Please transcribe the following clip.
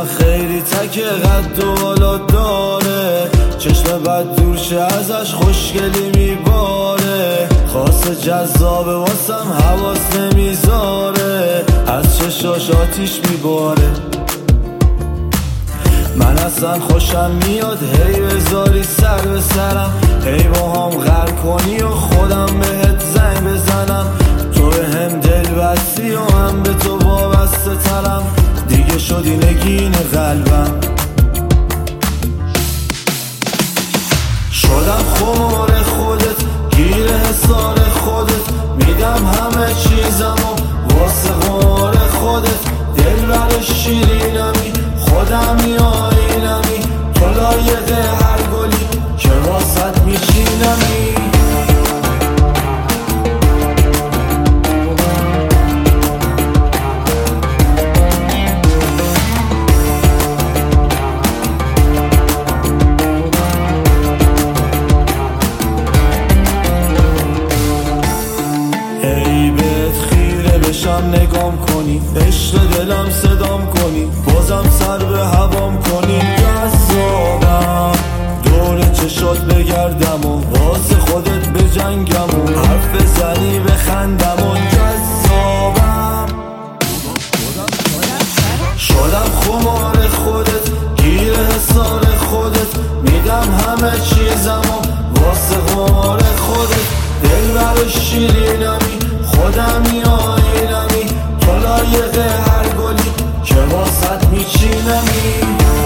من خیلی تک قد و بالا داره، چشم بد دور شه ازش خوشگلی میباره، خاص جذابه واسم حواس نمیذاره، از چشاش آتیش میباره. من اصلا خوشم میاد هی بذاری سر به سرم، هی با هم غر کنی و خودم بهت زنگ بزنم، تو به هم دل بستی و هم به تو وابسته ترم، دیگه شدی نگین قلبم. شدم خمار خودت، گیر حسار خودت، میدم همه چیزمو واسه قمار خودت، دل بر شیرینمی خودمی آینمی، تو لایق هر گلی که واسط میچینمی. ای بهت خیره بشم نگام کنی، عشق دلم صدام کنی، بازم سر به هوام کنی، جذابم دور چشات بگردم و واسه خودت بجنگم و حرف زنی بخندم و جذابم. شدم خمار خودت، گیر حسار خودت، میدم همه چیزمو واسه قمار خودت، دل بر شیرینمی خودمی آینمی، تو لایق هر گلی که واسط میچینمی.